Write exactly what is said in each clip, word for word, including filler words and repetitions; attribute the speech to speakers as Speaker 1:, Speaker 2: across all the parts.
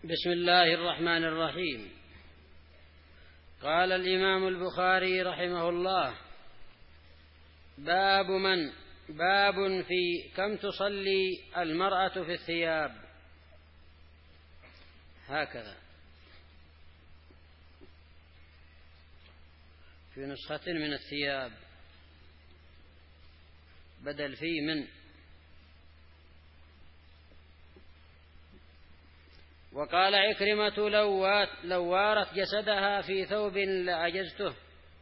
Speaker 1: بسم الله الرحمن الرحيم. قال الإمام البخاري رحمه الله: باب من باب في كم تصلي المرأة في الثياب. هكذا في نسخة من الثياب بدل في من. وقال عكرمة: لو وارت جسدها في ثوب لأجزته،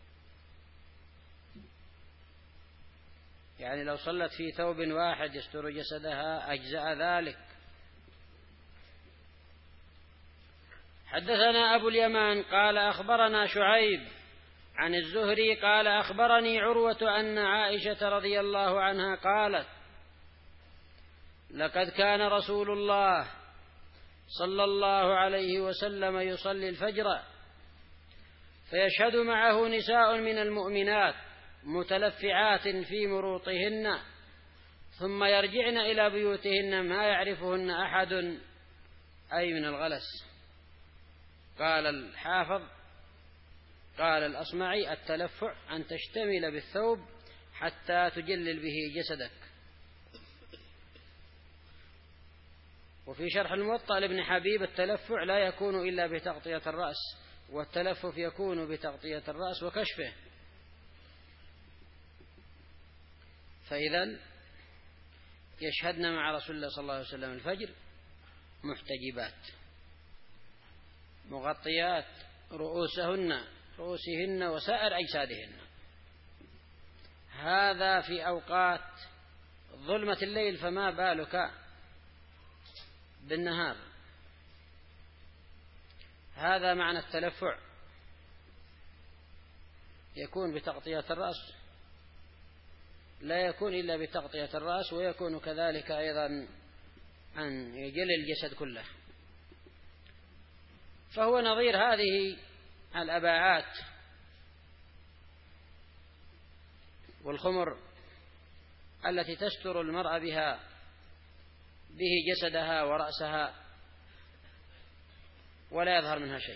Speaker 1: يعني لو صلت في ثوب واحد يستر جسدها أجزأ ذلك. حدثنا أبو اليمان قال أخبرنا شعيب عن الزهري قال أخبرني عروة أن عائشة رضي الله عنها قالت: لقد كان رسول الله صلى الله عليه وسلم يصلي الفجر فيشهد معه نساء من المؤمنات متلفعات في مروطهن ثم يرجعن إلى بيوتهن ما يعرفهن أحد، أي من الغلس. قال الحافظ قال الأصمعي: التلفع أن تشتمل بالثوب حتى تجلل به جسدك. وفي شرح الموطأ لابن حبيب: التلفع لا يكون إلا بتغطية الرأس، والتلفف يكون بتغطية الرأس وكشفه. فإذا يشهدن مع رسول الله صلى الله عليه وسلم الفجر محتجبات مغطيات رؤوسهن رؤوسهن وسائر أجسادهن. هذا في أوقات ظلمة الليل، فما بالك بالنهار. هذا معنى التلفع، يكون بتغطية الرأس، لا يكون إلا بتغطية الرأس، ويكون كذلك أيضا أن يجل الجسد كله. فهو نظير هذه الأباعات والخمر التي تستر المرأة بها به جسدها ورأسها ولا يظهر منها شيء.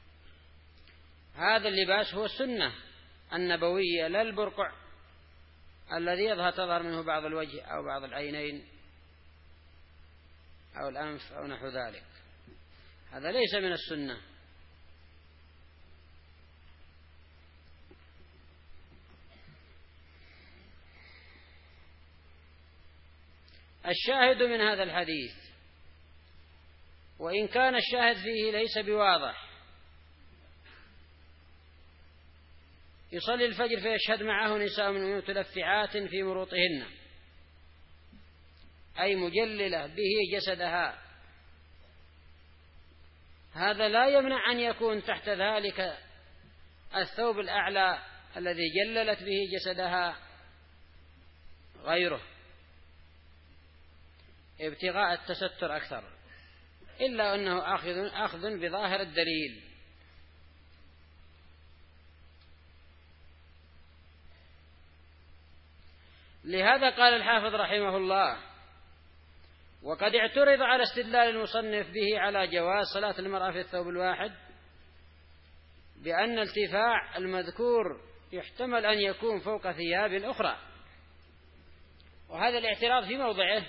Speaker 1: هذا اللباس هو السنة النبوية، لا البرقع الذي يظهر تظهر منه بعض الوجه أو بعض العينين أو الأنف أو نحو ذلك. هذا ليس من السنة. الشاهد من هذا الحديث، وإن كان الشاهد فيه ليس بواضح، يصلي الفجر فيشهد معه نساء من متلفعات في مروطهن، أي مجللة به جسدها. هذا لا يمنع أن يكون تحت ذلك الثوب الأعلى الذي جللت به جسدها غيره ابتغاء التستر أكثر، إلا أنه أخذ, أخذ بظاهر الدليل. لهذا قال الحافظ رحمه الله: وقد اعترض على استدلال المصنف به على جواز صلاة المرأة في الثوب الواحد بأن الارتفاع المذكور يحتمل أن يكون فوق ثياب أخرى، وهذا الاعتراض في موضعه،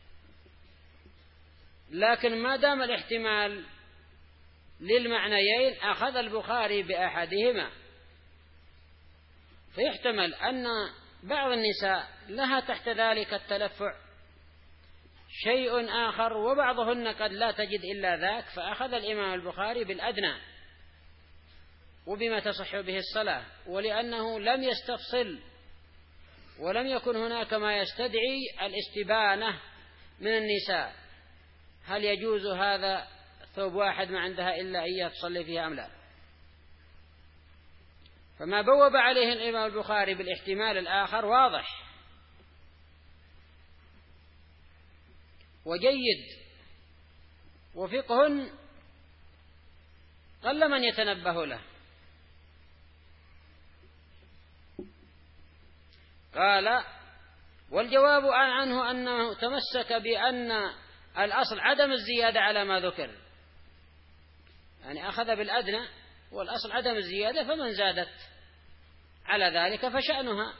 Speaker 1: لكن ما دام الاحتمال للمعنيين أخذ البخاري بأحدهما، فيحتمل أن بعض النساء لها تحت ذلك التلفع شيء آخر، وبعضهن قد لا تجد إلا ذاك، فأخذ الإمام البخاري بالأدنى وبما تصح به الصلاة، ولأنه لم يستفصل ولم يكن هناك ما يستدعي الاستبانة من النساء، هل يجوز هذا ثوب واحد ما عندها إلا إياه تصلي فيها أم لا. فما بوب عليه الإمام البخاري بالاحتمال الآخر واضح وجيد، وفقه قل من يتنبه له. قال: والجواب عنه أنه تمسك بأن الأصل عدم الزيادة على ما ذكر، يعني أخذ بالأدنى والأصل عدم الزيادة، فمن زادت على ذلك فشأنها،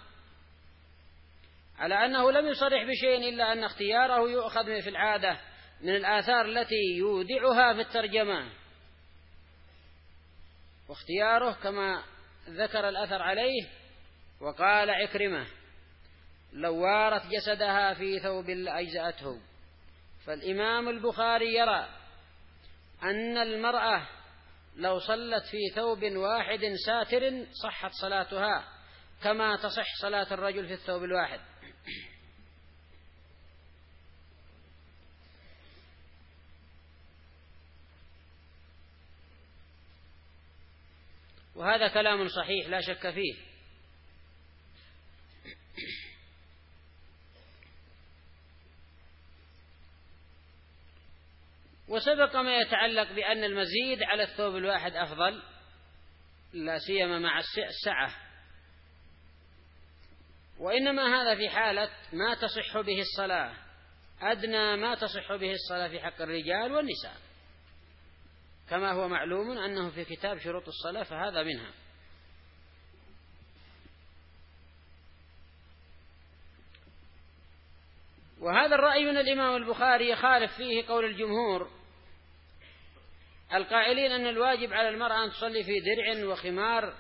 Speaker 1: على أنه لم يصرح بشيء إلا أن اختياره يؤخذ في العادة من الآثار التي يودعها في الترجمة، واختياره كما ذكر الأثر عليه. وقال عكرمة: لو وارت جسدها في ثوب لأجزأته. فالإمام البخاري يرى أن المرأة لو صلت في ثوب واحد ساتر صحت صلاتها كما تصح صلاة الرجل في الثوب الواحد. وهذا كلام صحيح لا شك فيه. وسبق ما يتعلق بأن المزيد على الثوب الواحد أفضل، لا سيما مع السعة، وإنما هذا في حالة ما تصح به الصلاة، أدنى ما تصح به الصلاة في حق الرجال والنساء، كما هو معلوم أنه في كتاب شروط الصلاة فهذا منها. وهذا الرأي من الإمام البخاري يخالف فيه قول الجمهور القائلين أن الواجب على المرأة أن تصلي في درع وخمار،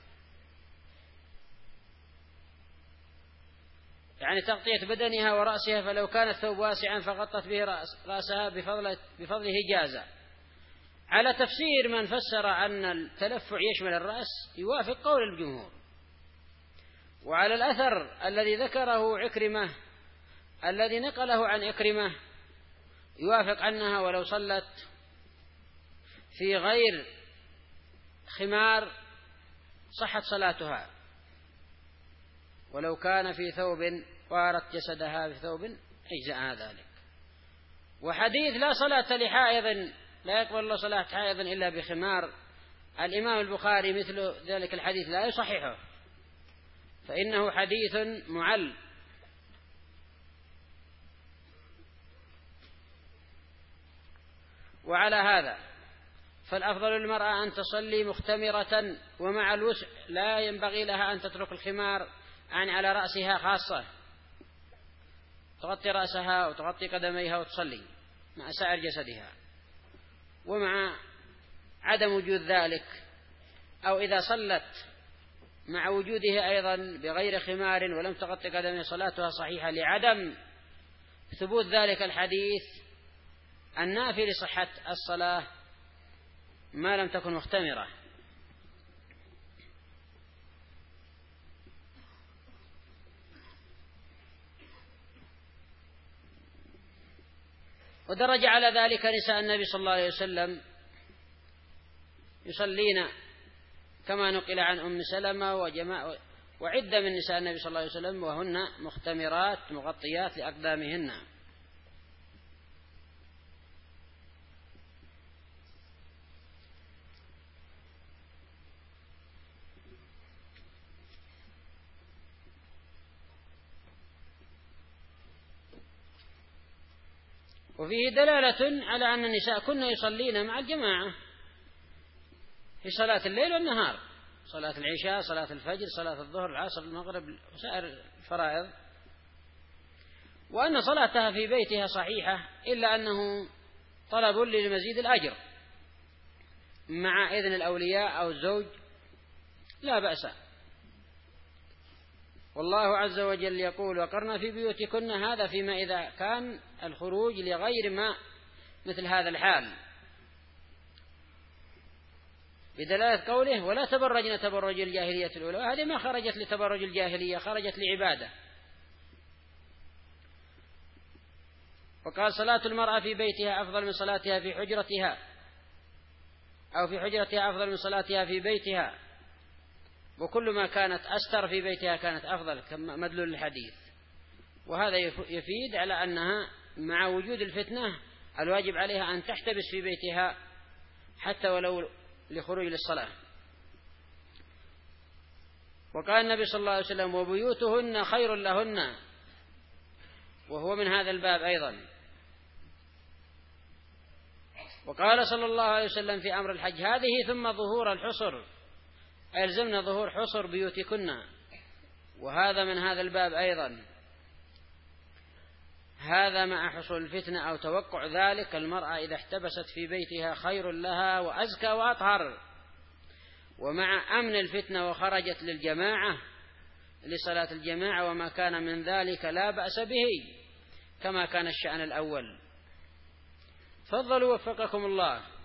Speaker 1: يعني تغطية بدنها ورأسها، فلو كان الثوب واسعا فغطت به رأسها بفضل بفضله جازة. على تفسير من فسر أن التلفع يشمل الرأس يوافق قول الجمهور. وعلى الأثر الذي ذكره عكرمة الذي نقله عن عكرمة يوافق أنها ولو صلت في غير خمار صحت صلاتها، ولو كان في ثوب وارت جسدها في ثوب أجزأها ذلك. وحديث لا صلاة لحائض لا يقبل الله صلاة حائض إلا بخمار، الإمام البخاري مثل ذلك الحديث لا يصححه، فإنه حديث معل. وعلى هذا فالأفضل للمرأة أن تصلي مختمرة، ومع الوسع لا ينبغي لها أن تترك الخمار عن على رأسها خاصة، تغطي رأسها وتغطي قدميها وتصلي مع سائر جسدها. ومع عدم وجود ذلك أو إذا صلت مع وجوده أيضا بغير خمار ولم تغطي قدميها صلاتها صحيحة، لعدم ثبوت ذلك الحديث النافي لصحة الصلاة ما لم تكن مختمرة. ودرج على ذلك نساء النبي صلى الله عليه وسلم يصلين كما نقل عن أم سلمة وجماعة وعدة من نساء النبي صلى الله عليه وسلم وهن مختمرات مغطيات لأقدامهن. وفيه دلالة على أن النساء كن يصلين مع الجماعة في صلاة الليل والنهار، صلاة العشاء، صلاة الفجر، صلاة الظهر، العصر، المغرب، وسائر الفرائض، وأن صلاتها في بيتها صحيحة، إلا أنه طلب لمزيد الأجر مع إذن الأولياء أو الزوج لا بأس. والله عز وجل يقول: وقرنا في بيوتكن، هذا فيما إذا كان الخروج لغير ما مثل هذا الحال، بدلالة قوله: ولا تبرجن تبرج الجاهلية الأولى. وهذه ما خرجت لتبرج الجاهلية، خرجت لعبادة. وقال: صلاة المرأة في بيتها أفضل من صلاتها في حجرتها، أو في حجرتها أفضل من صلاتها في بيتها، وكل ما كانت أستر في بيتها كانت أفضل، كما مدلول الحديث. وهذا يفيد على أنها مع وجود الفتنة الواجب عليها أن تحتبس في بيتها حتى ولو لخروج للصلاة. وقال النبي صلى الله عليه وسلم: وبيوتهن خير لهن، وهو من هذا الباب أيضا. وقال صلى الله عليه وسلم في أمر الحج هذه ثم ظهور الحصر، ألزمنا ظهور حصر بيوتكن. وهذا من هذا الباب أيضا، هذا مع حصول الفتنة أو توقع ذلك، المرأة إذا احتبست في بيتها خير لها وأزكى وأطهر، ومع أمن الفتنة وخرجت للجماعة لصلاة الجماعة وما كان من ذلك لا بأس به كما كان الشأن الأول. تفضلوا وفقكم الله.